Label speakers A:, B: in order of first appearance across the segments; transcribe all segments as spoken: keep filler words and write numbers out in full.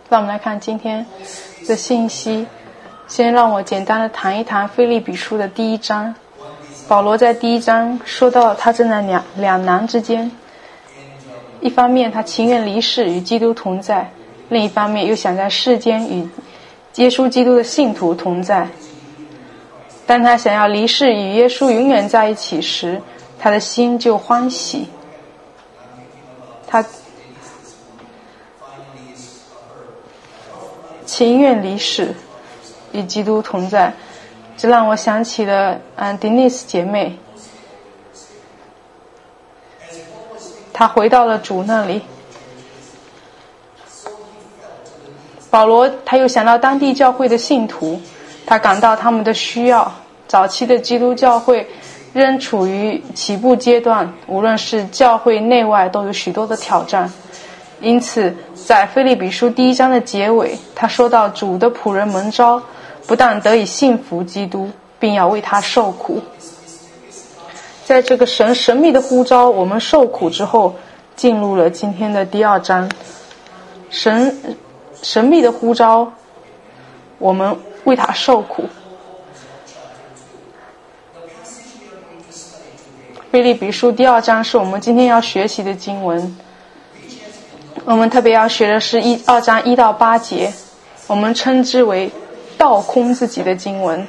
A: 让我们来看今天的信息。先让我简单的谈一谈腓立比书的第一章。保罗在第一章说到他正在两两难之间，一方面他情愿离世与基督同在，另一方面又想在世间与耶稣基督的信徒同在。当他想要离世与耶稣永远在一起时，他的心就欢喜。他情愿离世与基督同在，这让我想起了嗯 Denise 姐妹，她回到了主那里。保罗他又想到当地教会的信徒，他感到他们的需要。早期的基督教会仍处于起步阶段，无论是教会内外都有许多的挑战。因此在腓立比书第一章的结尾，他说到主的仆人蒙召，不但得以信服基督，并要为他受苦。在这个神神秘的呼召我们受苦之后，进入了今天的第二章。神神秘的呼召我们为他受苦。腓立比书第二章是我们今天要学习的经文，我们特别要学的是一二章一到八节，我们称之为倒空自己的经文。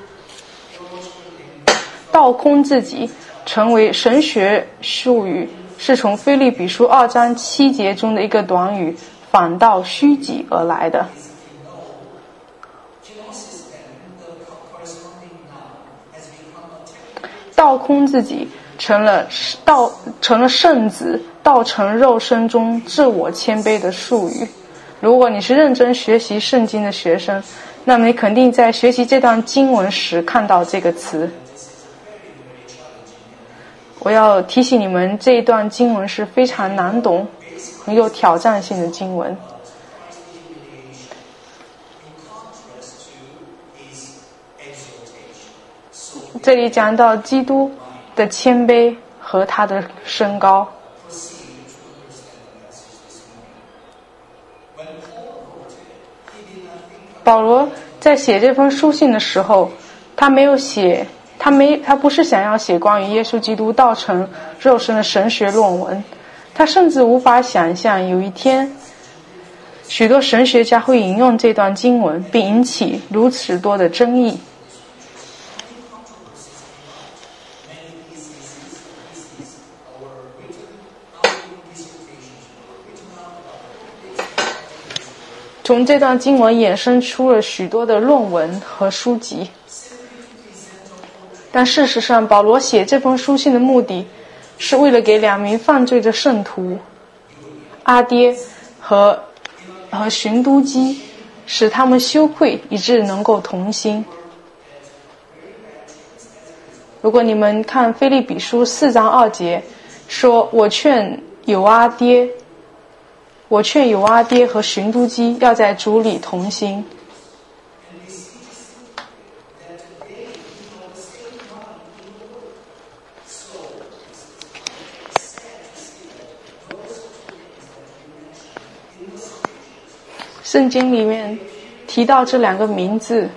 A: 倒空自己成为神学术语，是从腓立比书二章七节中的一个短语反倒虚己而来的。倒空自己成了倒成了圣子道成肉身中自我谦卑的术语。如果你是认真学习圣经的学生，那么你肯定在学习这段经文时看到这个词。我要提醒你们，这一段经文是非常难懂很有挑战性的经文。这里讲到基督的谦卑和他的升高。保罗在写这封书信的时候，他没有写他没他不是想要写关于耶稣基督道成肉身的神学论文，他甚至无法想象有一天许多神学家会引用这段经文并引起如此多的争议。从这段经文衍生出了许多的论文和书籍，但事实上保罗写这封书信的目的是为了给两名犯罪的圣徒阿爹和和寻都基，使他们羞愧以致能够同心。如果你们看腓立比书四章二节说，我劝友阿爹我劝友阿爹和寻都基要在主里同心。圣经里面提到这两个名字，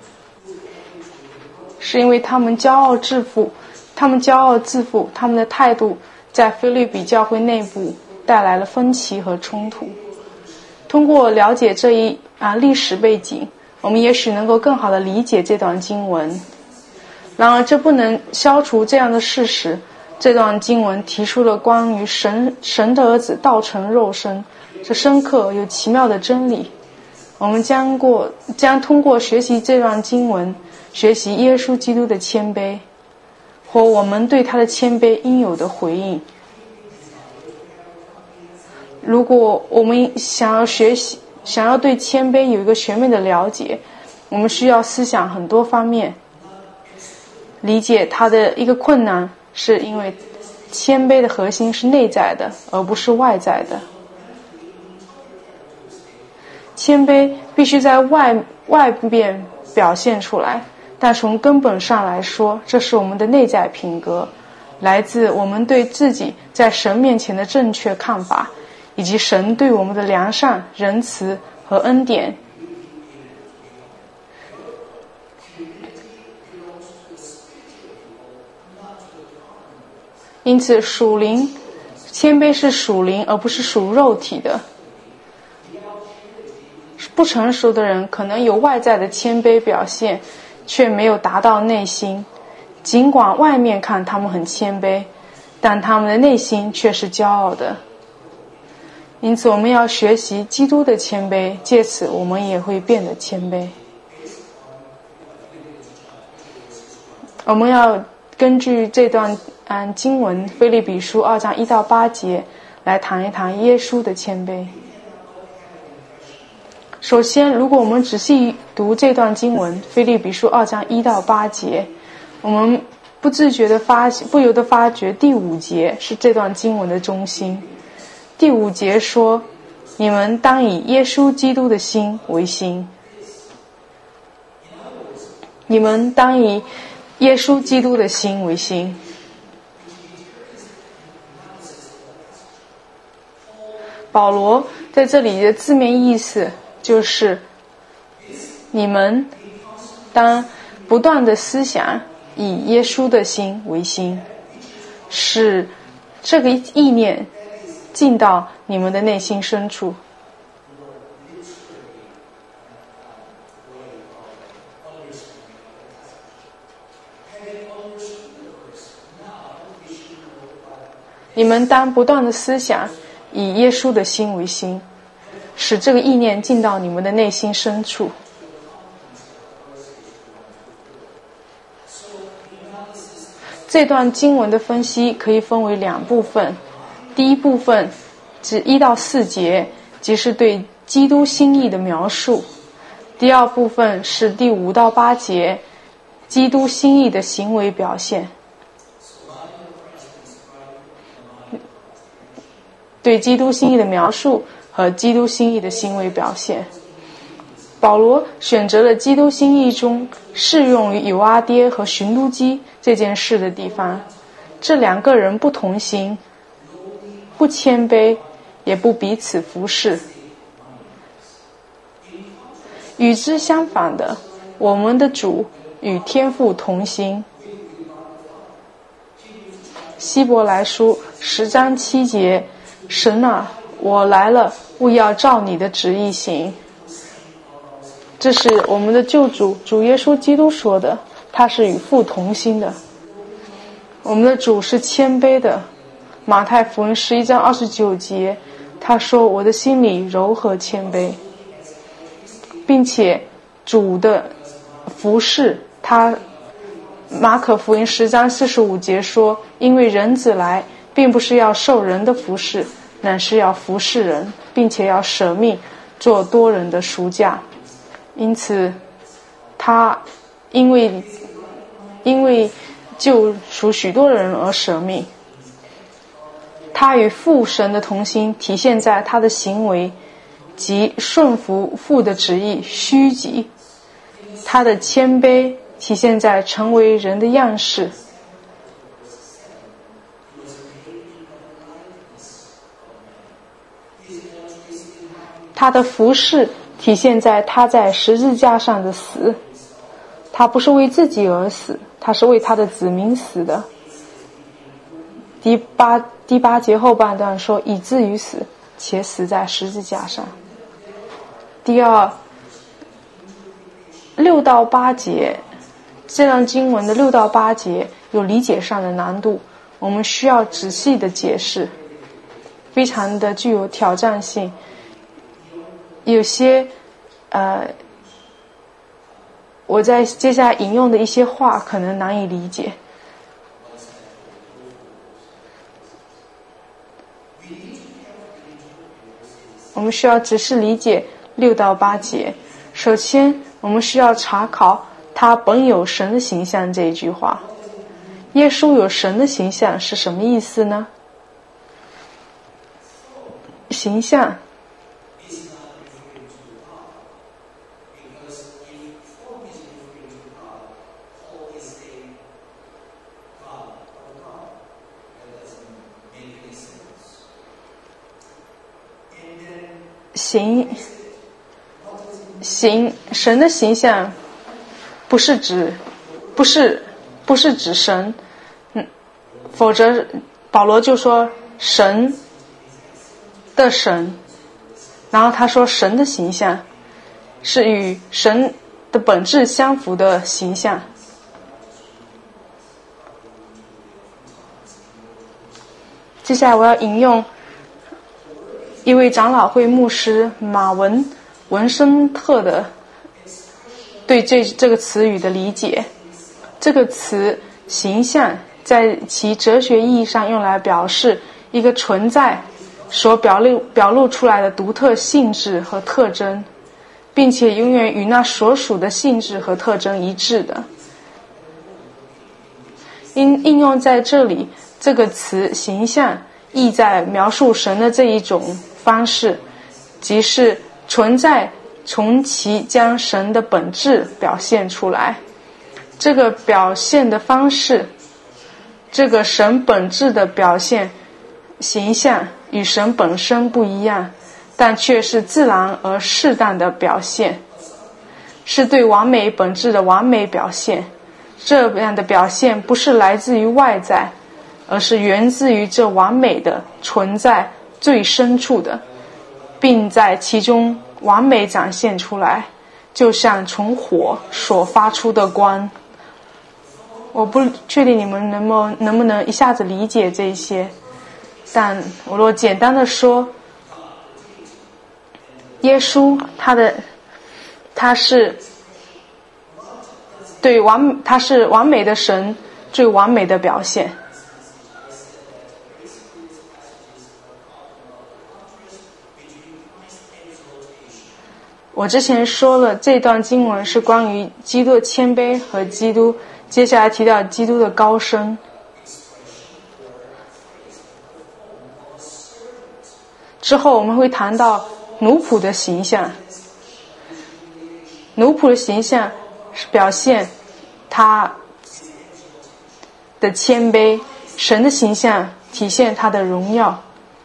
A: 是因为他们骄傲自负，他们骄傲自负，他们的态度在腓立比教会内部带来了分歧和冲突。通过了解这一啊历史背景，我们也许能够更好地理解这段经文。然而这不能消除这样的事实，这段经文提出了关于神神的儿子道成肉身这深刻又奇妙的真理。我们将过将通过学习这段经文，学习耶稣基督的谦卑或我们对他的谦卑应有的回应。如果我们想要学习想要对谦卑有一个全面的了解，我们需要思想很多方面。理解它的一个困难是因为谦卑的核心是内在的而不是外在的。谦卑必须在外外边表现出来，但从根本上来说，这是我们的内在品格，来自我们对自己在神面前的正确看法，以及神对我们的良善、仁慈和恩典。因此属灵谦卑是属灵而不是属肉体的。不成熟的人可能有外在的谦卑表现，却没有达到内心。尽管外面看他们很谦卑，但他们的内心却是骄傲的。因此我们要学习基督的谦卑，借此我们也会变得谦卑。我们要根据这段嗯经文腓立比书二章一到八节来谈一谈耶稣的谦卑。首先，如果我们仔细读这段经文腓立比书二章一到八节，我们不自觉的发不由得发觉第五节是这段经文的中心。第五节说，你们当以耶稣基督的心为心。你们当以耶稣基督的心为心。保罗在这里的字面意思就是你们当不断的思想以耶稣的心为心，使这个意念进到你们的内心深处。你们当不断的思想以耶稣的心为心，使这个意念进到你们的内心深处。这段经文的分析可以分为两部分，第一部分指一到四节，即是对基督心意的描述；第二部分是第五到八节，基督心意的行为表现。对基督心意的描述和基督心意的行为表现。保罗选择了基督心意中适用于友阿爹和寻都基这件事的地方。这两个人不同心，不谦卑，也不彼此服侍。与之相反的，我们的主与天父同心。希伯来书十章七节，神啊，我来了，务要照你的旨意行。这是我们的救主主耶稣基督说的，他是与父同心的。我们的主是谦卑的。马太福音十一章二十九节，他说，我的心里柔和谦卑。并且主的服侍，他马可福音十章四十五节说，因为人子来并不是要受人的服侍，乃是要服侍人，并且要舍命做多人的赎价。因此他因为因为救赎许多人而舍命。他与父神的同心体现在他的行为及顺服父的旨意虚己，他的谦卑体现在成为人的样式。他的服侍体现在他在十字架上的死，他不是为自己而死，他是为他的子民死的。第八第八节后半段说，以至于死，且死在十字架上。第二，六到八节，这段经文的六到八节有理解上的难度，我们需要仔细的解释，非常的具有挑战性。有些呃，我在接下来引用的一些话可能难以理解。我们需要仔细理解六到八节。首先，我们需要查考他本有神的形象这一句话。耶稣有神的形象是什么意思呢？形象形形神的形象不是指不是不是指神，嗯，否则保罗就说神的神，然后他说神的形象是与神的本质相符的形象。接下来我要引用一位长老会牧师马文文森特的对这这个词语的理解。这个词形象在其哲学意义上用来表示一个存在所表露表露出来的独特性质和特征，并且永远与那所属的性质和特征一致的。应应用在这里，这个词形象意在描述神的这一种方式，即是存在从其将神的本质表现出来。这个表现的方式，这个神本质的表现形象与神本身不一样，但却是自然而适当的表现，是对完美本质的完美表现。这样的表现不是来自于外在，而是源自于这完美的存在最深处的，并在其中完美展现出来，就像从火所发出的光。我不确定你们能不能不能一下子理解这些，但我若简单的说，耶稣他的他是对完他是完美的神最完美的表现。我之前说了，这段经文是关于基督的谦卑和基督，接下来提到基督的高升。之后我们会谈到奴仆的形象。奴仆的形象是表现他的谦卑，神的形象体现他的荣耀。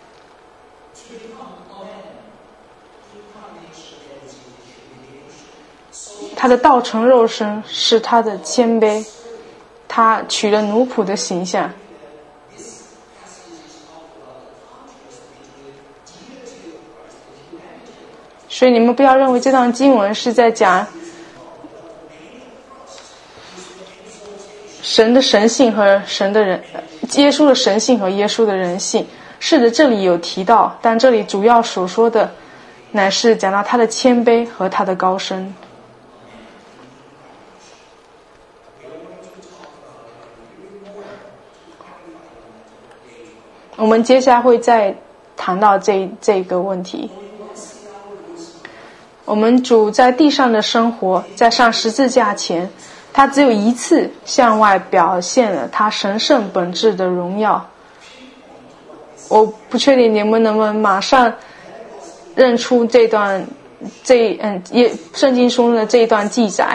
A: 他的道成肉身是他的谦卑，他取了奴仆的形象。所以你们不要认为这段经文是在讲神的神性和神的人，耶稣的神性和耶稣的人性。是的，这里有提到，但这里主要所说的乃是讲到他的谦卑和他的高升。我们接下来会再谈到这这个问题。我们主在地上的生活，在上十字架前，他只有一次向外表现了他神圣本质的荣耀。我不确定你们能不能马上认出这段这嗯也圣经中的这一段记载。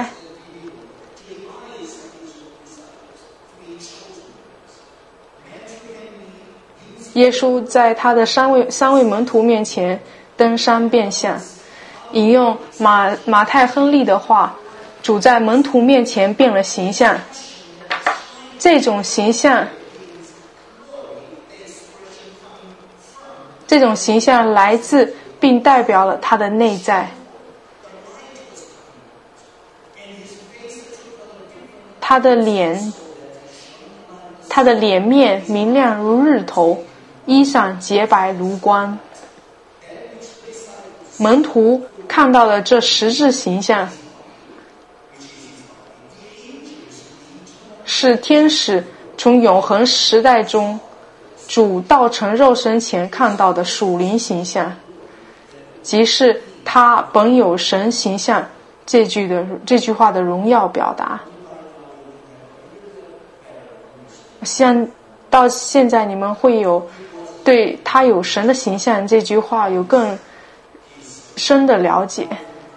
A: 耶稣在他的三位三位门徒面前登山变相，引用马马太亨利的话，主在门徒面前变了形象。这种形象这种形象来自并代表了他的内在。他的脸他的脸面明亮如日头，衣裳洁白如光。门徒看到了这实质形象，是天使从永恒时代中主道成肉身前看到的属灵形象，即是他本有神形象这句的这句话的荣耀表达。像到现在你们会有对他有神的形象这句话有更深的了解。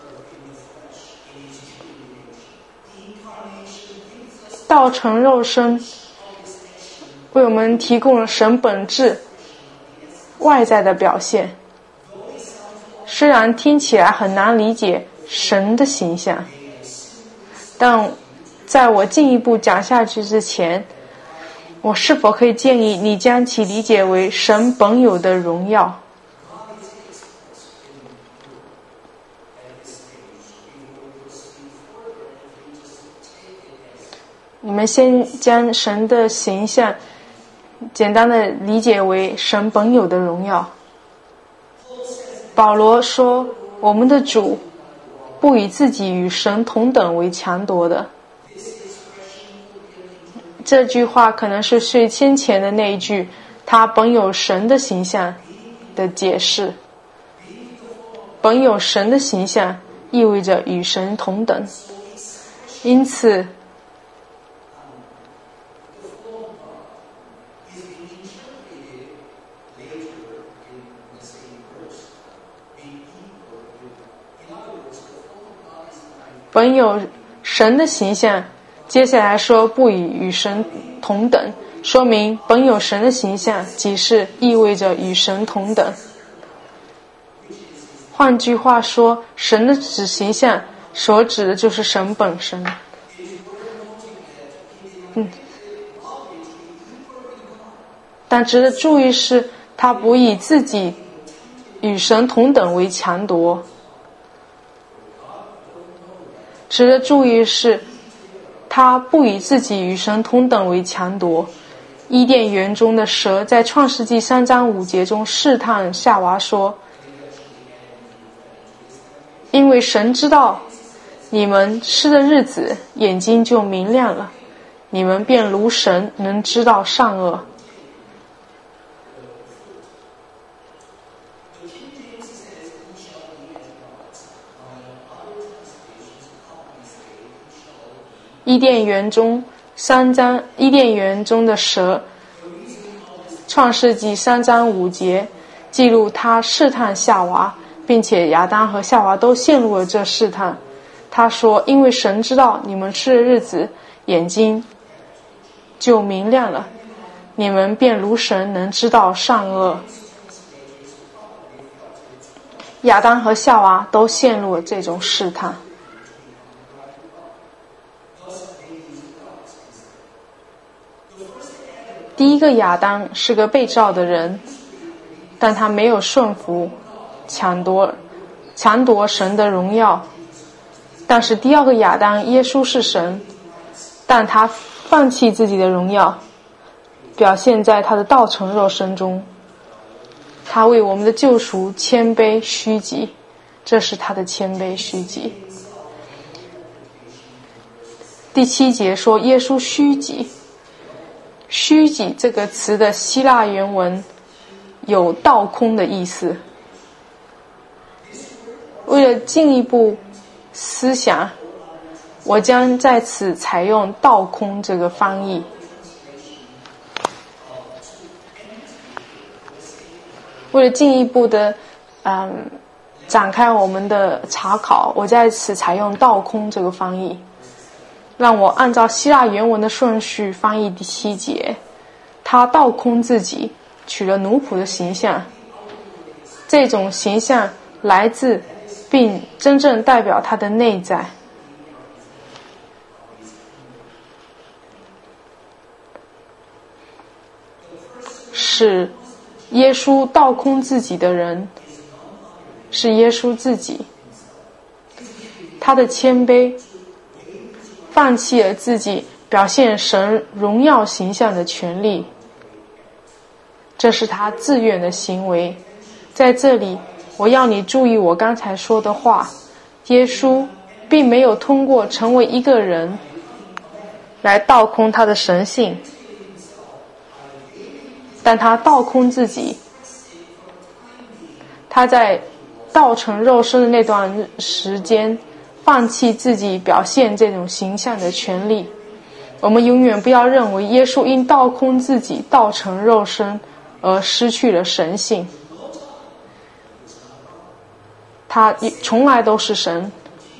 A: 道成肉身为我们提供了神本质外在的表现，虽然听起来很难理解神的形象。但在我进一步讲下去之前，我是否可以建议你将其理解为神本有的荣耀？你们先将神的形象简单的理解为神本有的荣耀。保罗说，我们的主不以自己与神同等为强夺的。这句话可能是最先前的那一句他本有神的形象的解释。本有神的形象意味着与神同等，因此本有神的形象，接下来说不以与神同等，说明本有神的形象即是意味着与神同等。换句话说，神的指形象所指的就是神本身。嗯，但值得注意是，他不以自己与神同等为强夺。值得注意是，他不以自己与神同等为强夺。伊甸园中的蛇在创世纪三章五节中试探夏娃说，因为神知道你们吃的日子眼睛就明亮了，你们便如神，能知道善恶。伊甸园中三章，伊甸园中的蛇，创世纪三章五节记录他试探夏娃，并且亚当和夏娃都陷入了这试探。他说，因为神知道你们吃的日子眼睛就明亮了，你们便如神，能知道善恶。亚当和夏娃都陷入了这种试探。第一个亚当是个被造的人，但他没有顺服，抢夺抢夺神的荣耀。但是第二个亚当耶稣是神，但他放弃自己的荣耀，表现在他的道成肉身中。他为我们的救赎谦卑虚己，这是他的谦卑虚己。第七节说耶稣虚己。虚己这个词的希腊原文有倒空的意思。为了进一步思想，我将在此采用倒空这个翻译。为了进一步的嗯展开我们的查考，我在此采用倒空这个翻译。让我按照希腊原文的顺序翻译第七节。他倒空自己，取了奴仆的形象。这种形象来自并真正代表他的内在。使耶稣倒空自己的人是耶稣自己。他的谦卑放弃了自己表现神荣耀形象的权利，这是他自愿的行为。在这里，我要你注意我刚才说的话，耶稣并没有通过成为一个人来倒空他的神性，但他倒空自己。他在道成肉身的那段时间放弃自己表现这种形象的权利。我们永远不要认为耶稣因倒空自己道成肉身而失去了神性，他从来都是神。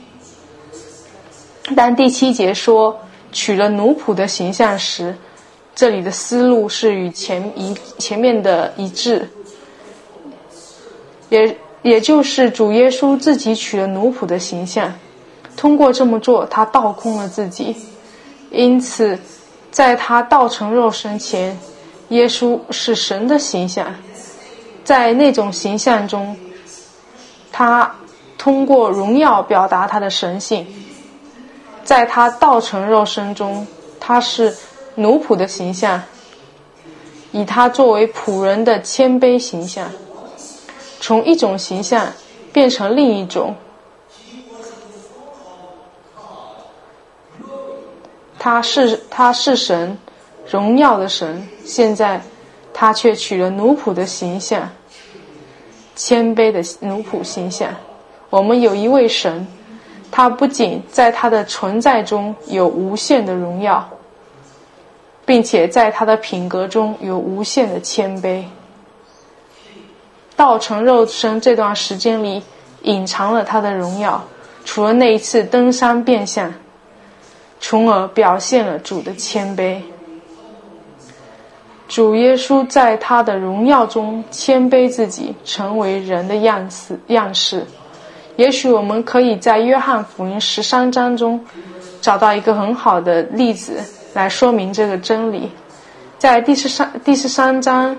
A: 但第七节说取了奴仆的形象时，这里的思路是与前一前面的一致，也也就是主耶稣自己取了奴仆的形象，通过这么做，他倒空了自己。因此，在他道成肉身前，耶稣是神的形象。在那种形象中，他通过荣耀表达他的神性。在他道成肉身中，他是奴仆的形象，以他作为仆人的谦卑形象，从一种形象变成另一种。他是他是神，荣耀的神，现在他却取了奴仆的形象，谦卑的奴仆形象。我们有一位神，他不仅在他的存在中有无限的荣耀，并且在他的品格中有无限的谦卑。道成肉身这段时间里隐藏了他的荣耀，除了那一次登山变相，从而表现了主的谦卑。主耶稣在他的荣耀中谦卑自己，成为人的样式样式。也许我们可以在约翰福音十三章中找到一个很好的例子来说明这个真理。在第十三第十三章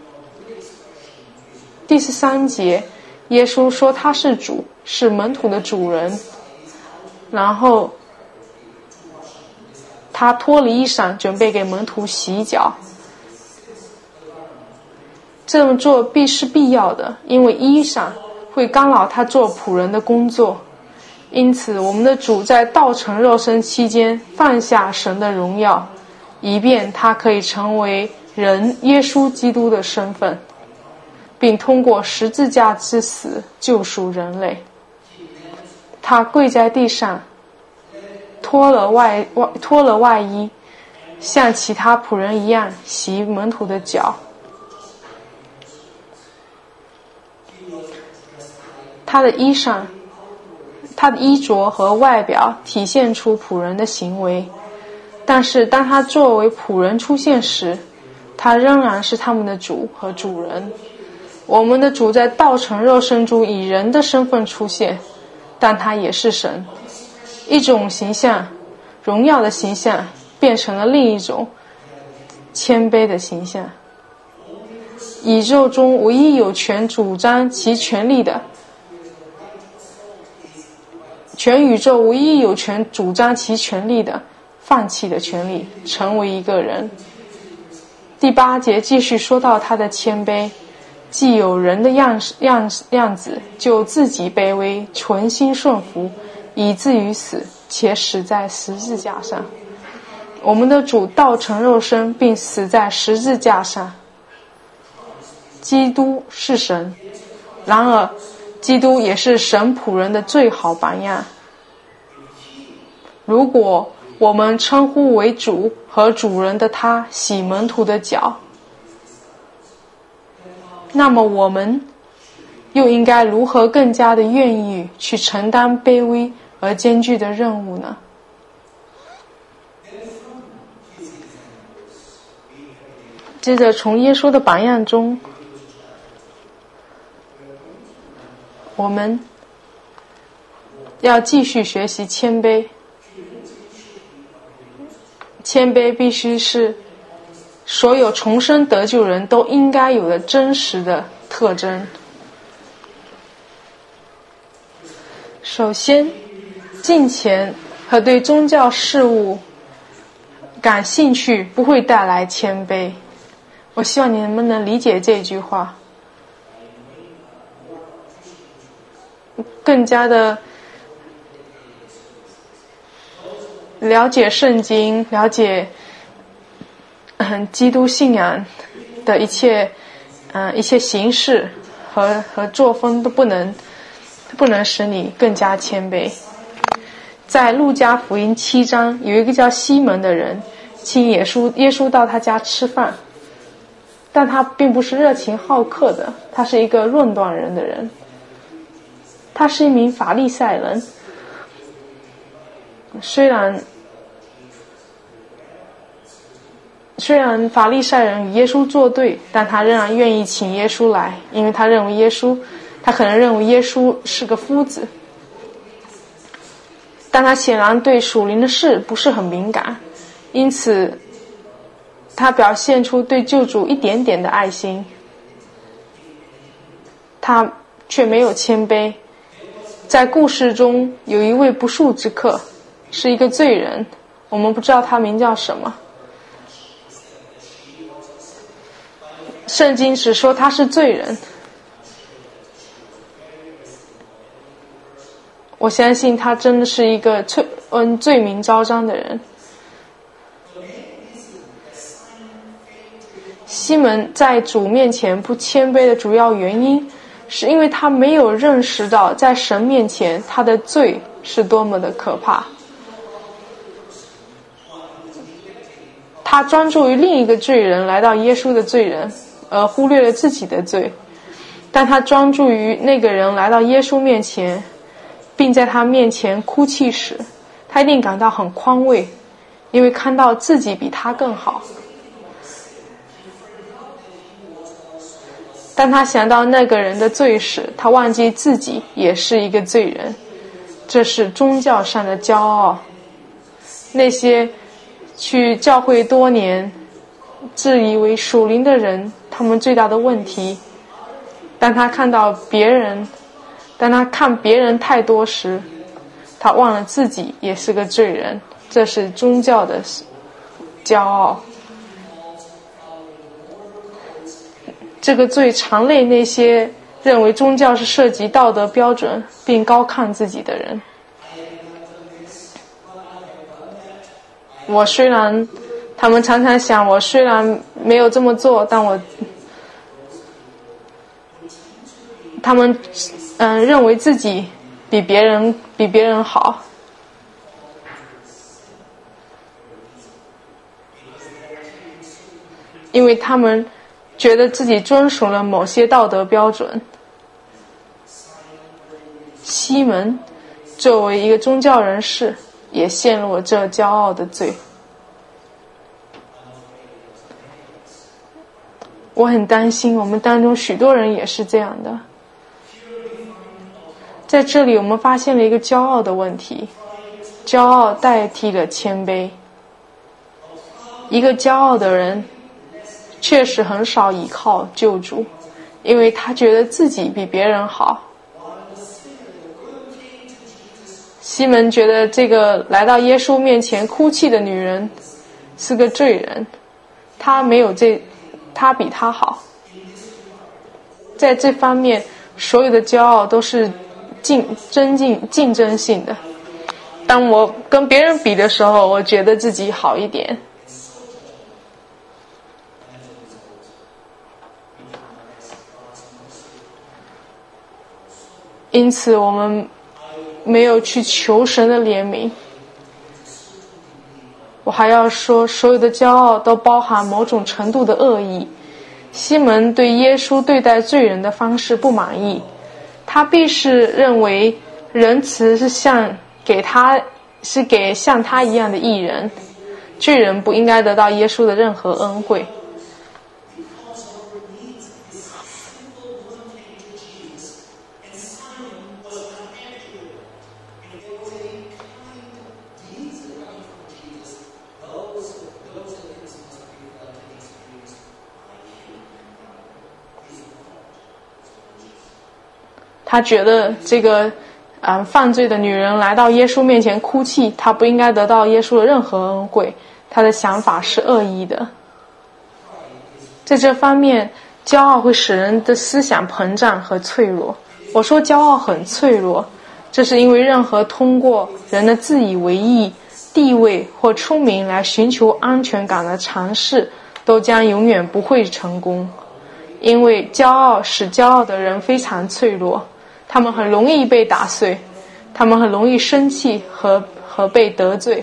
A: 第十三节，耶稣说他是主，是门徒的主人，然后他脱了衣裳准备给门徒洗脚。这么做必是必要的，因为衣裳会干扰他做仆人的工作。因此我们的主在道成肉身期间放下神的荣耀，以便他可以成为人耶稣基督的身份，并通过十字架之死救赎人类。他跪在地上，脱了外外脱了外衣，像其他仆人一样洗门徒的脚。他的衣裳他的衣着和外表体现出仆人的行为，但是当他作为仆人出现时，他仍然是他们的主和主人。我们的主在道成肉身中以人的身份出现，但他也是神。一种形象，荣耀的形象，变成了另一种谦卑的形象。宇宙中唯一有权主张其权力的全宇宙唯一有权主张其权利的，放弃了权利，成为一个人。第八节继续说到他的谦卑，既有人的样样样子，就自己卑微，存心顺服，以至于死，且死在十字架上。我们的主道成肉身，并死在十字架上。基督是神，然而基督也是神仆人的最好榜样。如果我们称呼为主和主人的他洗门徒的脚，那么我们又应该如何更加的愿意去承担卑微而艰巨的任务呢？接着从耶稣的榜样中，我们要继续学习谦卑。谦卑必须是所有重生得救人都应该有的真实的特征。首先，金钱和对宗教事务感兴趣不会带来谦卑。我希望你们能理解这句话，更加的了解圣经，了解嗯基督信仰的一切嗯一切形式和和作风都不能不能使你更加谦卑。在路加福音七章，有一个叫西门的人请耶稣耶稣到他家吃饭，但他并不是热情好客的，他是一个论断人的人，他是一名法利赛人。虽然虽然法利赛人与耶稣作对，但他仍然愿意请耶稣来，因为他认为耶稣他可能认为耶稣是个夫子，但他显然对属灵的事不是很敏感，因此他表现出对救主一点点的爱心，他却没有谦卑。在故事中有一位不速之客，是一个罪人，我们不知道他名叫什么，圣经只说他是罪人。我相信他真的是一个罪嗯罪名昭彰的人。西门在主面前不谦卑的主要原因，是因为他没有认识到在神面前他的罪是多么的可怕。他专注于另一个罪人来到耶稣的罪人，而忽略了自己的罪。但他专注于那个人来到耶稣面前，并在他面前哭泣时，他一定感到很宽慰，因为看到自己比他更好。当他想到那个人的罪时，他忘记自己也是一个罪人。这是宗教上的骄傲。那些去教会多年自以为属灵的人，他们最大的问题，当他看到别人当他看别人太多时，他忘了自己也是个罪人。这是宗教的骄傲。这个罪常累那些认为宗教是涉及道德标准并高看自己的人。我虽然他们常常想，我虽然没有这么做，但我他们嗯认为自己比别人比别人好。因为他们觉得自己遵守了某些道德标准。西门作为一个宗教人士，也陷入了这骄傲的罪。我很担心我们当中许多人也是这样的。在这里我们发现了一个骄傲的问题，骄傲代替了谦卑。一个骄傲的人确实很少依靠救主，因为他觉得自己比别人好。西门觉得这个来到耶稣面前哭泣的女人是个罪人，他没有这他比他好。在这方面，所有的骄傲都是竞争竞竞争性的。当我跟别人比的时候，我觉得自己好一点。因此我们没有去求神的怜悯。我还要说，所有的骄傲都包含某种程度的恶意。西门对耶稣对待罪人的方式不满意，他必是认为仁慈是像给他是给像他一样的义人，罪人不应该得到耶稣的任何恩惠。他觉得这个嗯，犯罪的女人来到耶稣面前哭泣，她不应该得到耶稣的任何恩惠，他的想法是恶意的。在这方面，骄傲会使人的思想膨胀和脆弱。我说骄傲很脆弱，这是因为任何通过人的自以为意、地位或出名来寻求安全感的尝试，都将永远不会成功。因为骄傲使骄傲的人非常脆弱，他们很容易被打碎，他们很容易生气和和被得罪。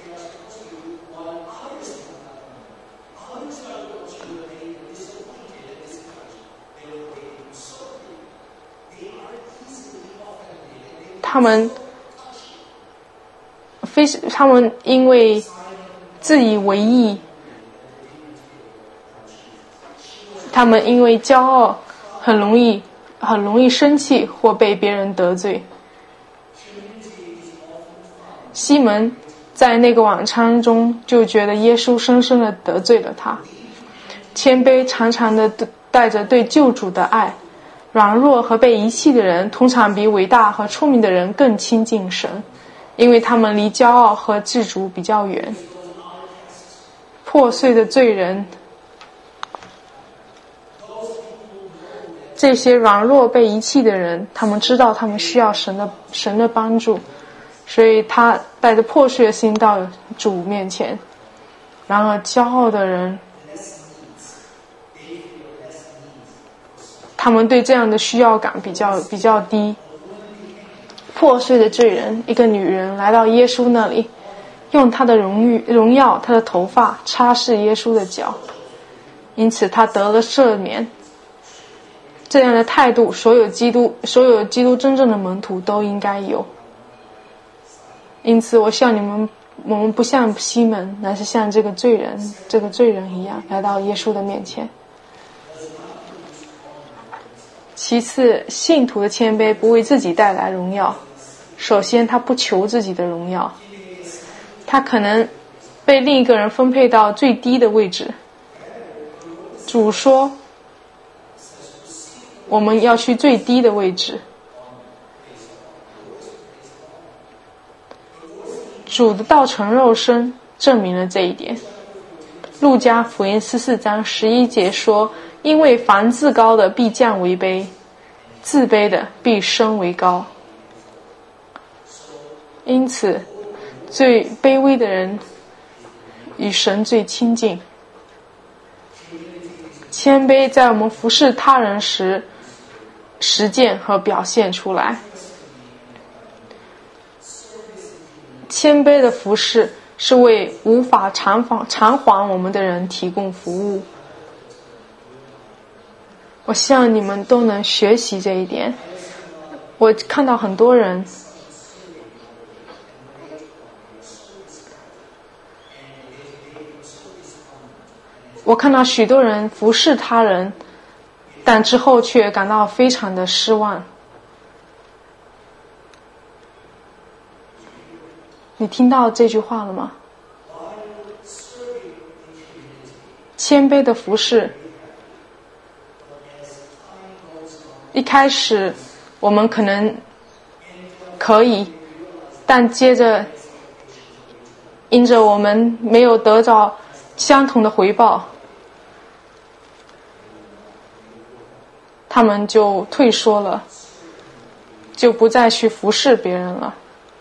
A: 他们非他们因为自以为意，他们因为骄傲很容易很容易生气或被别人得罪。西门在那个晚餐中就觉得耶稣深深地得罪了他。谦卑常常地带着对救主的爱，软弱和被遗弃的人通常比伟大和聪明的人更亲近神，因为他们离骄傲和自主比较远。破碎的罪人，这些软弱被遗弃的人，他们知道他们需要神的神的帮助，所以他带着破碎的心到主面前。然而骄傲的人，他们对这样的需要感比较比较低。破碎的罪人，一个女人来到耶稣那里，用她的荣誉荣耀她的头发擦拭耶稣的脚，因此她得了赦免。这样的态度，所有基督所有基督真正的门徒都应该有。因此我向你们，我们不像西门，乃是像这个罪人这个罪人一样来到耶稣的面前。其次，信徒的谦卑不为自己带来荣耀。首先，他不求自己的荣耀，他可能被另一个人分配到最低的位置。主说我们要去最低的位置。主的道成肉身证明了这一点。路加福音十四章十一节说，因为凡自高的必降为卑，自卑的必升为高。因此最卑微的人与神最亲近。谦卑在我们服侍他人时实践和表现出来。谦卑的服侍是为无法偿还偿还我们的人提供服务。我希望你们都能学习这一点。我看到很多人，我看到许多人服侍他人，但之后却感到非常的失望。你听到这句话了吗？谦卑的服侍，一开始我们可能可以，但接着因着我们没有得到相同的回报，他们就退缩了，就不再去服侍别人了。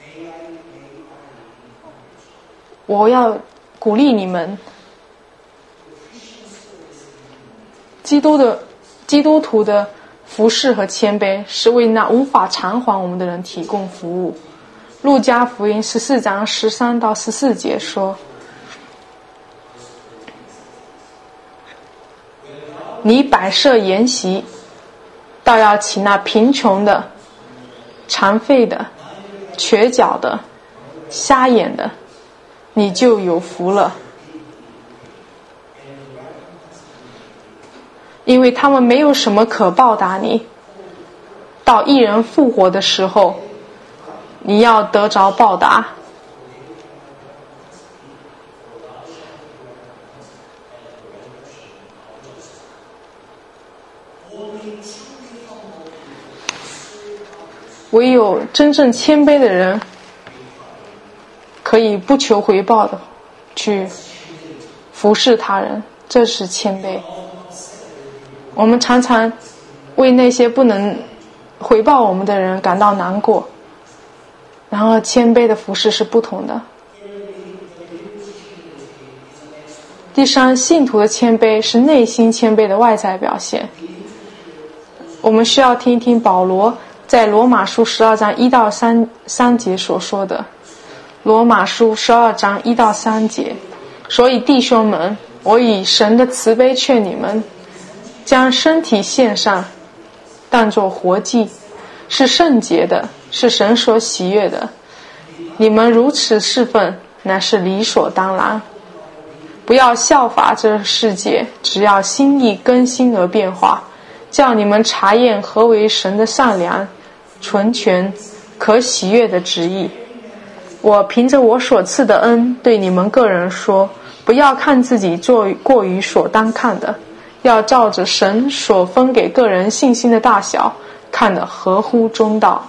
A: 我要鼓励你们，基督的基督徒的服侍和谦卑是为那无法偿还我们的人提供服务。路加福音十四章十三到十四节说，你摆设筵席，倒要请那贫穷的、残废的、瘸脚的、瞎眼的，你就有福了，因为他们没有什么可报答你。到一人复活的时候，你要得着报答。唯有真正谦卑的人，可以不求回报的去服侍他人，这是谦卑。我们常常为那些不能回报我们的人感到难过，然而谦卑的服侍是不同的。第三，信徒的谦卑是内心谦卑的外在表现。我们需要听一听保罗在罗马书十二章一到三三节所说的。罗马书十二章一到三节，所以弟兄们，我以神的慈悲劝你们，将身体献上，当作活祭，是圣洁的，是神所喜悦的。你们如此侍奉，乃是理所当然。不要效法这世界，只要心意更新而变化， 叫你们查验何为神的善良、纯全、可喜悦的旨意。我凭着我所赐的恩对你们个人说，不要看自己做过于所当看的，要照着神所分给个人信心的大小，看得合乎中道。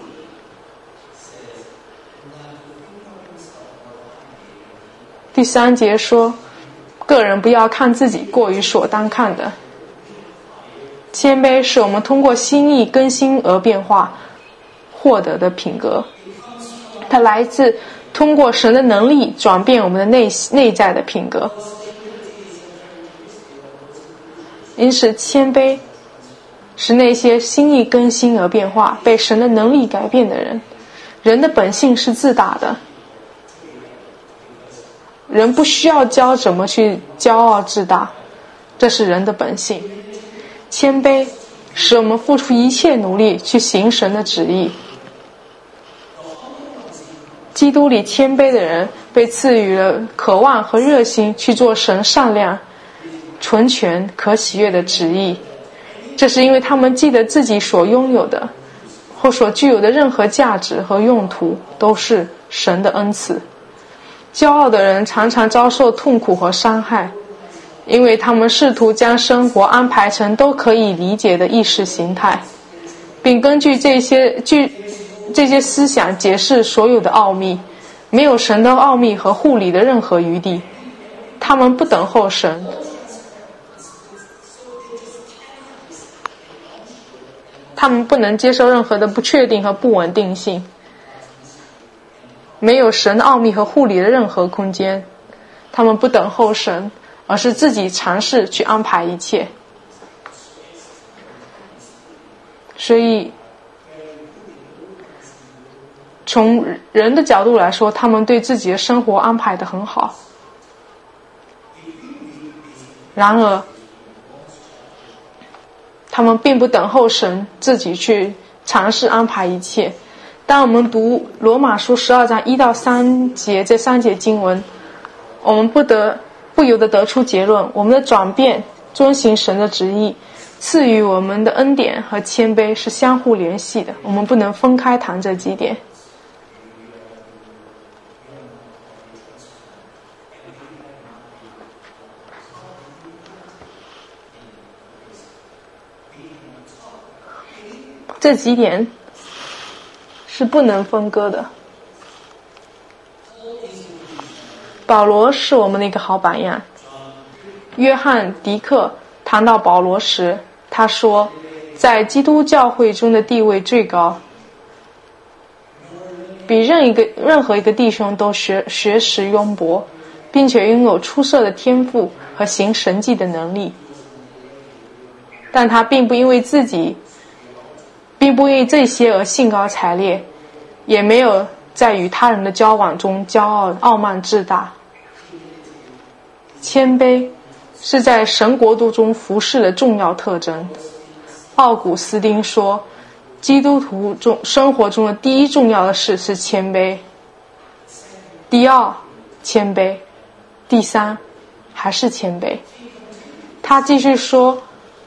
A: 第三节说，个人不要看自己过于所当看的。谦卑是我们通过心意更新而变化获得的品格，它来自通过神的能力转变我们的内内在的品格。因此谦卑是那些心意更新而变化被神的能力改变的人。人的本性是自大的，人不需要教怎么去骄傲自大，这是人的本性。谦卑使我们付出一切努力去行神的旨意。基督里谦卑的人被赐予了渴望和热心去做神善良、纯全、可喜悦的旨意。这是因为他们记得自己所拥有的或所具有的任何价值和用途都是神的恩赐。骄傲的人常常遭受痛苦和伤害，因为他们试图将生活安排成都可以理解的意识形态，并根据这些据这些思想解释所有的奥秘，没有神的奥秘和护理的任何余地。他们不等候神，他们不能接受任何的不确定和不稳定性，没有神的奥秘和护理的任何空间。他们不等候神，而是自己尝试去安排一切。所以从人的角度来说，他们对自己的生活安排得很好。然而他们并不等候神，自己去尝试安排一切。当我们读罗马书十二章一到三节这三节经文，我们不得不由得得出结论：我们的转变、遵行神的旨意、赐予我们的恩典和谦卑是相互联系的，我们不能分开谈这几点。这几点是不能分割的。保罗是我们的一个好榜样。约翰·迪克谈到保罗时，他说，在基督教会中的地位最高，比任一个任何一个弟兄都学学识渊博，并且拥有出色的天赋和行神迹的能力。但他并不因为自己并不因为这些而兴高采烈，也没有在与他人的交往中骄傲傲慢自大。谦卑是在神国度中服侍的重要特征。奥古斯丁说，基督徒中生活中的第一重要的事是谦卑，第二谦卑，第三还是谦卑。他继续说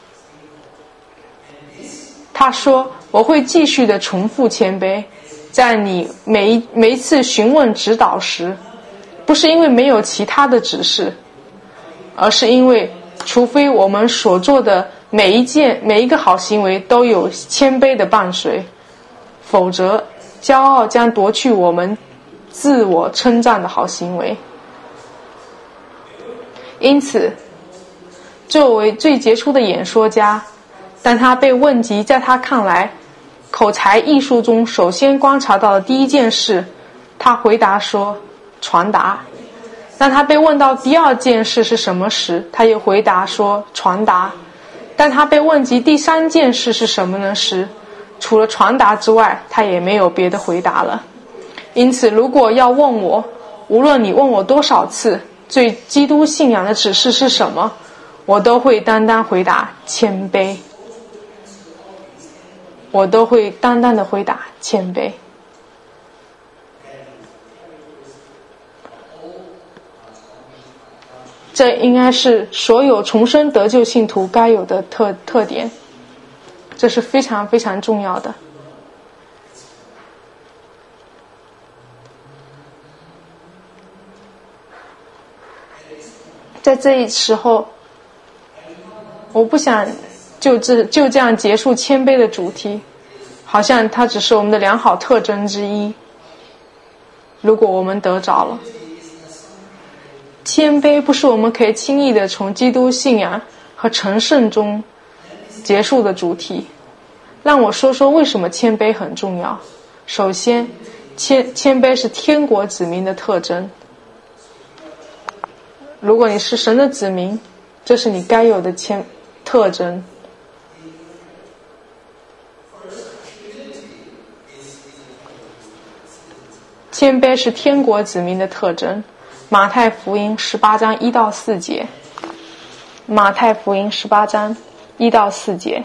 A: 他说我会继续的重复谦卑，在你每一每一次询问指导时，不是因为没有其他的指示，而是因为除非我们所做的每一件每一个好行为都有谦卑的伴随，否则骄傲将夺去我们自我称赞的好行为。因此作为最杰出的演说家，当他被问及在他看来口才艺术中首先观察到的第一件事，他回答说传达。当他被问到第二件事是什么时，他又回答说传达。当他被问及第三件事是什么呢时，除了传达之外，他也没有别的回答了。因此如果要问我，无论你问我多少次对基督信仰的指示是什么，我都会单单回答谦卑，我都会单单的回答谦卑。这应该是所有重生得救信徒该有的特特点。 这是非常非常重要的。在这一时候，我不想就这就这样结束谦卑的主题，好像它只是我们的良好特征之一。如果我们得着了谦卑，不是我们可以轻易的从基督信仰和成圣中结束的主题。让我说说为什么谦卑很重要。首先，谦谦卑是天国子民的特征。如果你是神的子民，这是你该有的谦特征。谦卑是天国子民的特征。马太福音十八章一到四节。马太福音十八章一到四节。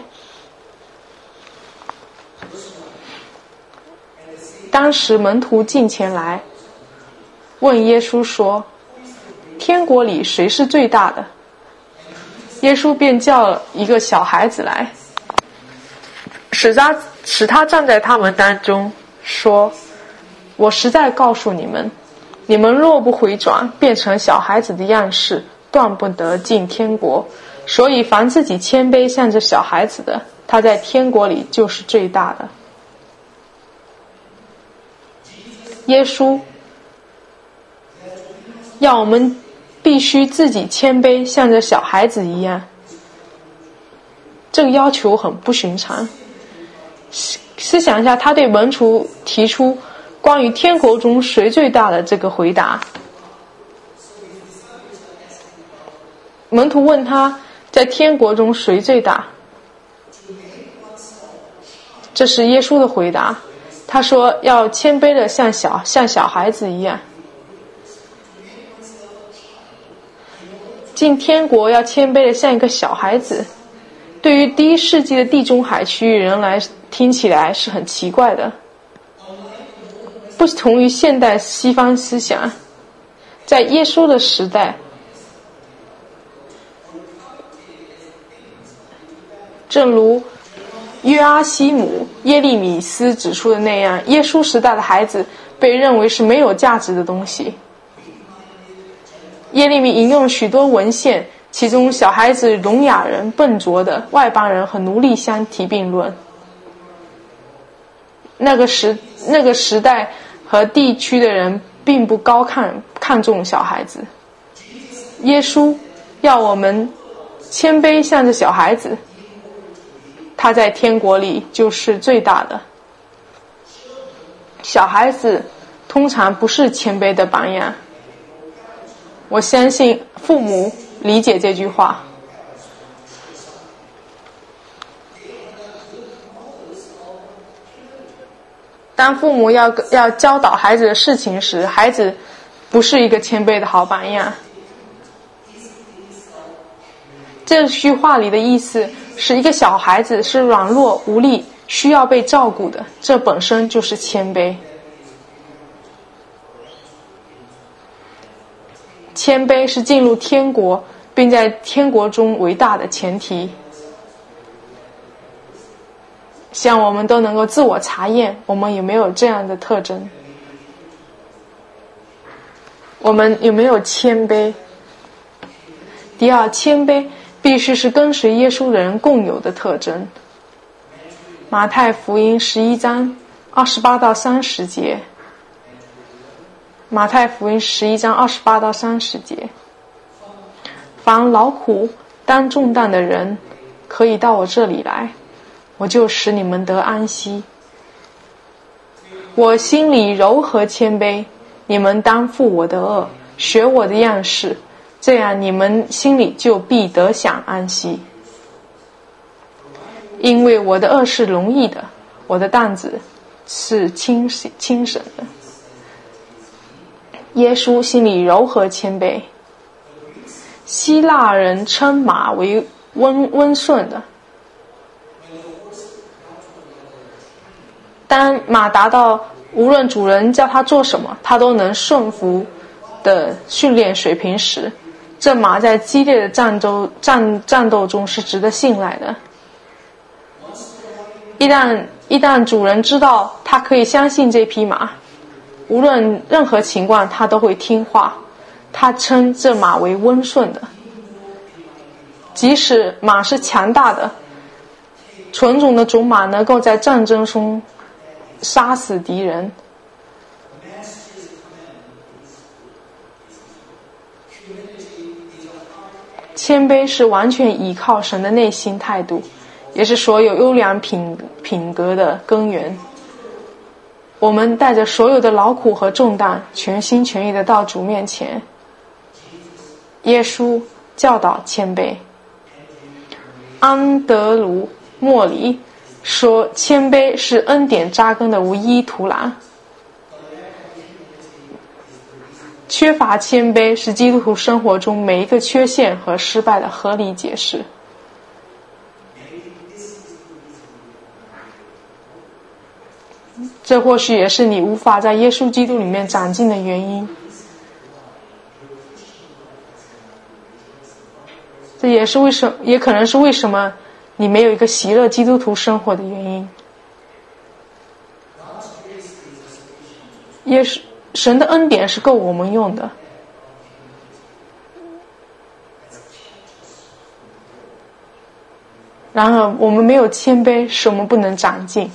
A: 当时门徒进前来，问耶稣说：“天国里谁是最大的？”耶稣便叫了一个小孩子来，使他使他站在他们当中，说：“我实在告诉你们，你们若不回转，变成小孩子的样式，断不得进天国。所以凡自己谦卑像这小孩子的，他在天国里就是最大的。”耶稣要我们必须自己谦卑，像这小孩子一样。这个要求很不寻常。思想一下，他对门徒提出关于天国中谁最大的这个回答。门徒问他，在天国中谁最大？这是耶稣的回答。他说要谦卑的像小像小孩子一样。进天国要谦卑的像一个小孩子，对于第一世纪的地中海区域人来听起来是很奇怪的。不同于现代西方思想，在耶稣的时代，正如约阿希姆、耶利米斯指出的那样，耶稣时代的孩子被认为是没有价值的东西。耶利米引用许多文献，其中小孩子聋哑人、笨拙的外邦人和奴隶相提并论。那个时那个时代和地区的人并不高看看重小孩子。耶稣要我们谦卑像着小孩子，他在天国里就是最大的。小孩子通常不是谦卑的榜样。我相信父母理解这句话。当父母要要教导孩子的事情时，孩子不是一个谦卑的好榜样。这句话里的意思是一个小孩子是软弱无力，需要被照顾的，这本身就是谦卑。谦卑是进入天国并在天国中为大的前提。希望我们都能够自我查验，我们有没有这样的特征？我们有没有谦卑？第二，谦卑必须是跟随耶稣的人共有的特征。马太福音十一章二十八到三十节。马太福音十一章二十八到三十节。凡劳苦担重担的人，可以到我这里来，我就使你们得安息。我心里柔和谦卑，你们当负我的恶，学我的样式，这样你们心里就必得享安息。因为我的恶是容易的，我的担子是轻轻省的。耶稣心里柔和谦卑。希腊人称马为温温顺的。当马达到无论主人叫他做什么，他都能顺服的训练水平时，这马在激烈的战斗战战斗中是值得信赖的。 一旦一旦主人知道他可以相信这匹马，无论任何情况他都会听话。他称这马为温顺的，即使马是强大的，纯种的种马能够在战争中杀死敌人。谦卑是完全依靠神的内心态度，也是所有优良品品格的根源。我们带着所有的劳苦和重担，全心全意的到主面前。耶稣教导谦卑。安德鲁莫里说，谦卑是恩典扎根的唯一土壤。缺乏谦卑是基督徒生活中每一个缺陷和失败的合理解释。这或许也是你无法在耶稣基督里面长进的原因。这也是为什么，也可能是为什么你没有一个喜乐基督徒生活的原因。耶稣神的恩典是够我们用的，然而我们没有谦卑，使我们不能长进。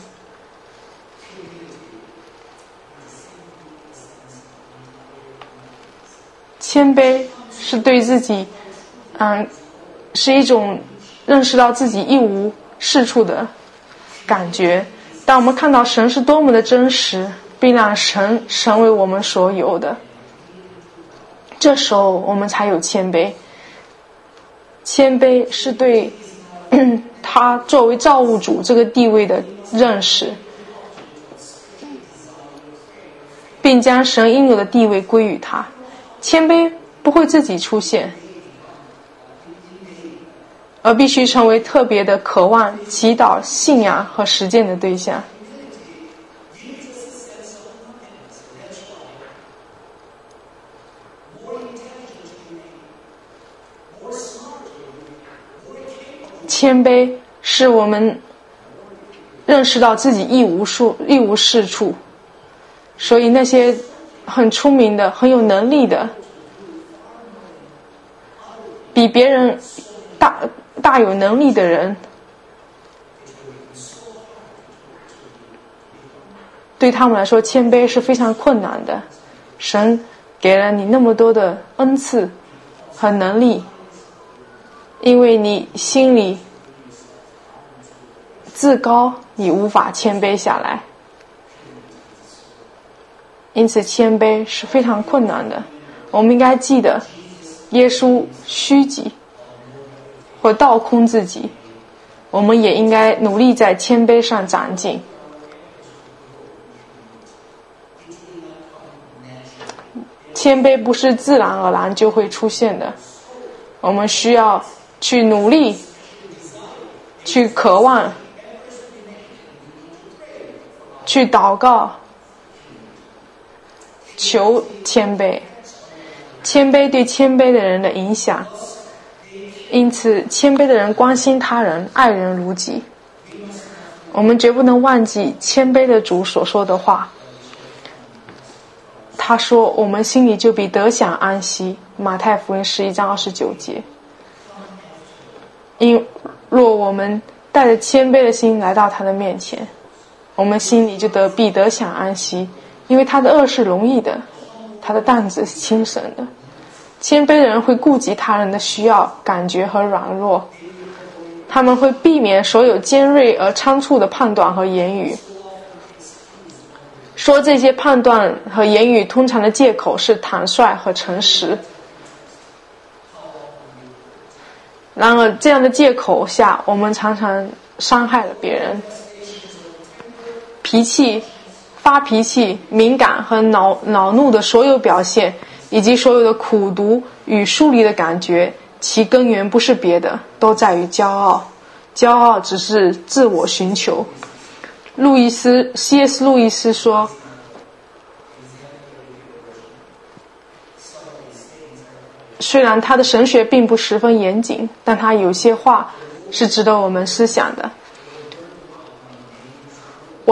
A: 谦卑是对自己，嗯，是一种认识到自己一无是处的感觉。当我们看到神是多么的真实，并让神成为我们所有的，这时候我们才有谦卑。谦卑是对他作为造物主这个地位的认识，并将神应有的地位归于他。谦卑不会自己出现，而必须成为特别的渴望、祈祷、信仰和实践的对象。谦卑是我们认识到自己一无是一无是处，所以那些很聪明的、很有能力的，比别人大大有能力的人，对他们来说，谦卑是非常困难的。神给了你那么多的恩赐和能力，因为你心里自高，你无法谦卑下来，因此谦卑是非常困难的。我们应该记得，耶稣虚己或倒空自己，我们也应该努力在谦卑上长进。谦卑不是自然而然就会出现的，我们需要去努力，去渴望，去祷告，求谦卑。谦卑对谦卑的人的影响，因此谦卑的人关心他人，爱人如己。我们绝不能忘记谦卑的主所说的话，他说我们心里就比得享安息，马太福音十一章二十九节。因若我们带着谦卑的心来到他的面前，我们心里就得必得享安息，因为他的恶是容易的，他的担子是轻省的。谦卑的人会顾及他人的需要、感觉和软弱，他们会避免所有尖锐而仓促的判断和言语。说这些判断和言语通常的借口是坦率和诚实，然而这样的借口下，我们常常伤害了别人。脾气、发脾气、敏感和恼恼怒的所有表现，以及所有的苦毒与疏离的感觉，其根源不是别的，都在于骄傲。骄傲只是自我寻求。路易斯 C S 路易斯说，虽然他的神学并不十分严谨，但他有些话是值得我们思想的。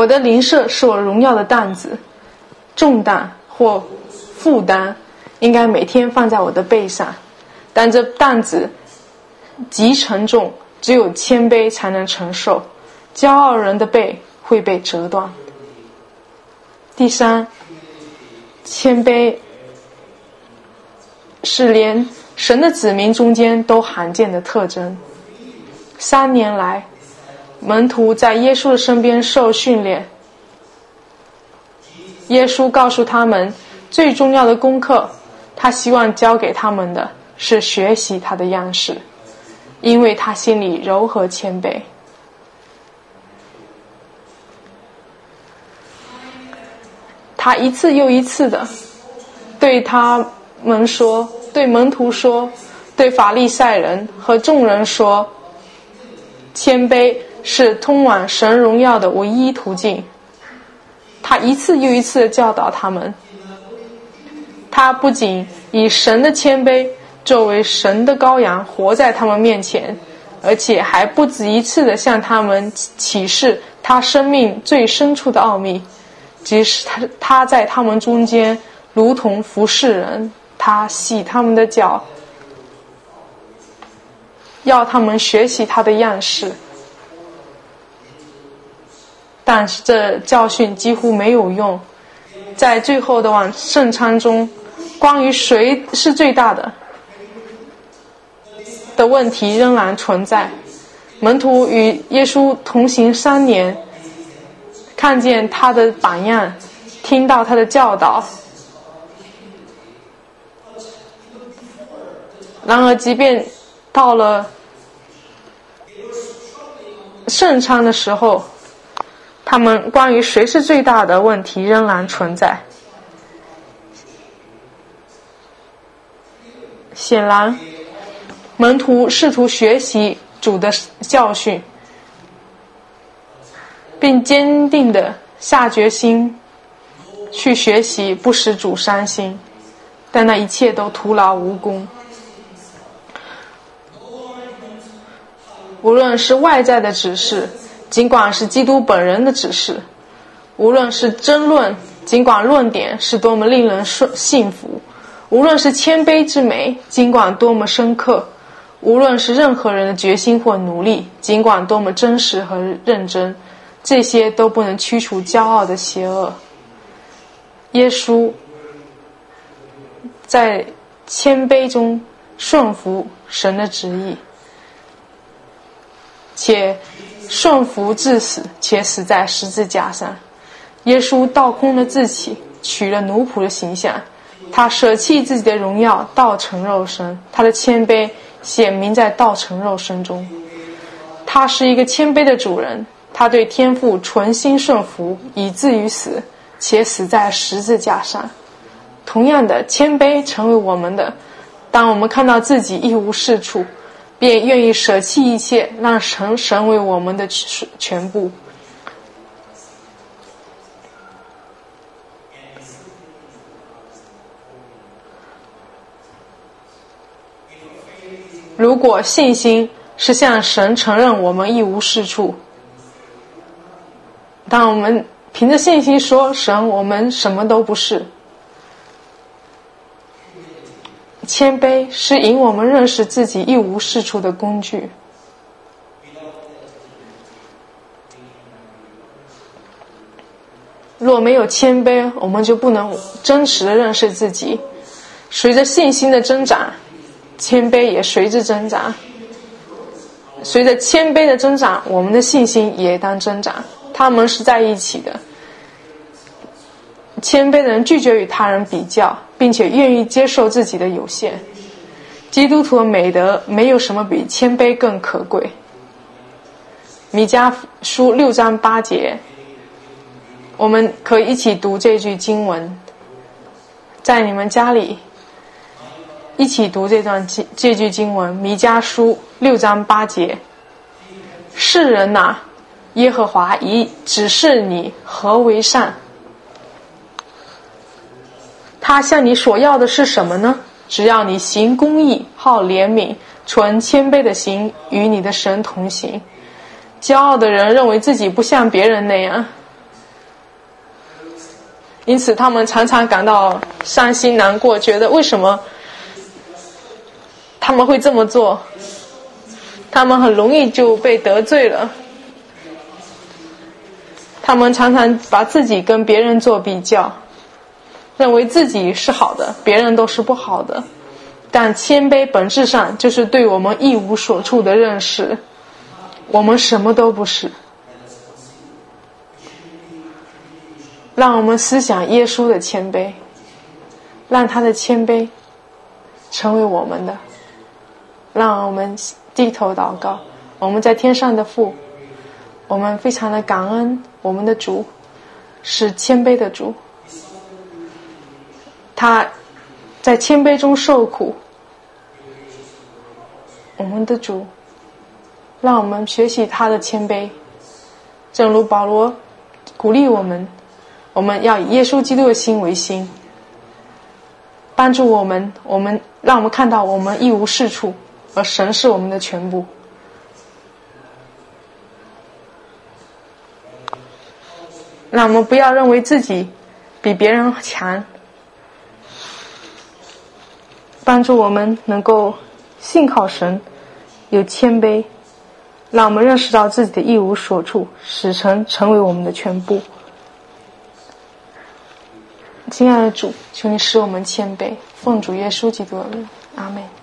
A: 我的邻舍是我荣耀的担子，重担或负担应该每天放在我的背上，但这担子极沉重，只有谦卑才能承受，骄傲人的背会被折断。第三，谦卑是连神的子民中间都罕见的特征。三年来，门徒在耶稣的身边受训练，耶稣告诉他们最重要的功课，他希望教给他们的是学习他的样式，因为他心里柔和谦卑。他一次又一次的对他们说，对门徒说，对法利赛人和众人说，谦卑是通往神荣耀的唯一途径。他一次又一次的教导他们，他不仅以神的谦卑作为神的羔羊活在他们面前，而且还不止一次的向他们启示他生命最深处的奥秘，即使他他在他们中间如同服侍人，他洗他们的脚，要他们学习他的样式。但是这教训几乎没有用，在最后的晚圣餐中，关于谁是最大的的问题仍然存在。门徒与耶稣同行三年，看见他的榜样，听到他的教导，然而即便到了圣餐的时候，他们关于谁是最大的问题仍然存在。显然，门徒试图学习主的教训，并坚定地下决心去学习，不使主伤心，但那一切都徒劳无功。无论是外在的指示，尽管是基督本人的指示；无论是争论，尽管论点是多么令人信服；无论是谦卑之美，尽管多么深刻；无论是任何人的决心或努力，尽管多么真实和认真，这些都不能驱除骄傲的邪恶。耶稣在谦卑中顺服神的旨意，且顺服至死，且死在十字架上。耶稣倒空了自己，取了奴仆的形象，他舍弃自己的荣耀，道成肉身，他的谦卑显明在道成肉身中。他是一个谦卑的主人，他对天父存心顺服，以至于死，且死在十字架上。同样的，谦卑成为我们的，当我们看到自己一无是处，便愿意舍弃一切，让神成为我们的全部。如果信心是向神承认我们一无是处，当我们凭着信心说神我们什么都不是，谦卑是引我们认识自己一无是处的工具。若没有谦卑，我们就不能真实的认识自己。随着信心的增长，谦卑也随之增长。随着谦卑的增长，我们的信心也当增长，它们是在一起的。谦卑的人拒绝与他人比较，并且愿意接受自己的有限。基督徒的美德没有什么比谦卑更可贵。弥迦书六章八节，我们可以一起读这句经文，在你们家里一起读这段这句经文。弥迦书六章八节，世人哪，耶和华已指示你何为善，他向你所要的是什么呢？只要你行公义，好怜悯，存谦卑的心，与你的神同行。骄傲的人认为自己不像别人那样， 因此他们常常感到伤心难过，觉得为什么他们会这么做，他们很容易就被得罪了。他们常常把自己跟别人做比较，认为自己是好的，别人都是不好的。但谦卑本质上就是对我们一无所处的认识，我们什么都不是。让我们思想耶稣的谦卑，让他的谦卑成为我们的。让我们低头祷告，我们在天上的父，我们非常的感恩我们的主是谦卑的主，他在谦卑中受苦。我们的主让我们学习他的谦卑，正如保罗鼓励我们，我们要以耶稣基督的心为心，帮助我们，我们让我们看到我们一无是处，而神是我们的全部。让我们不要认为自己比别人强，帮助我们能够信靠神，有谦卑，让我们认识到自己的一无所处，使神成为我们的全部。亲爱的主，求你使我们谦卑，奉主耶稣基督的名，阿们。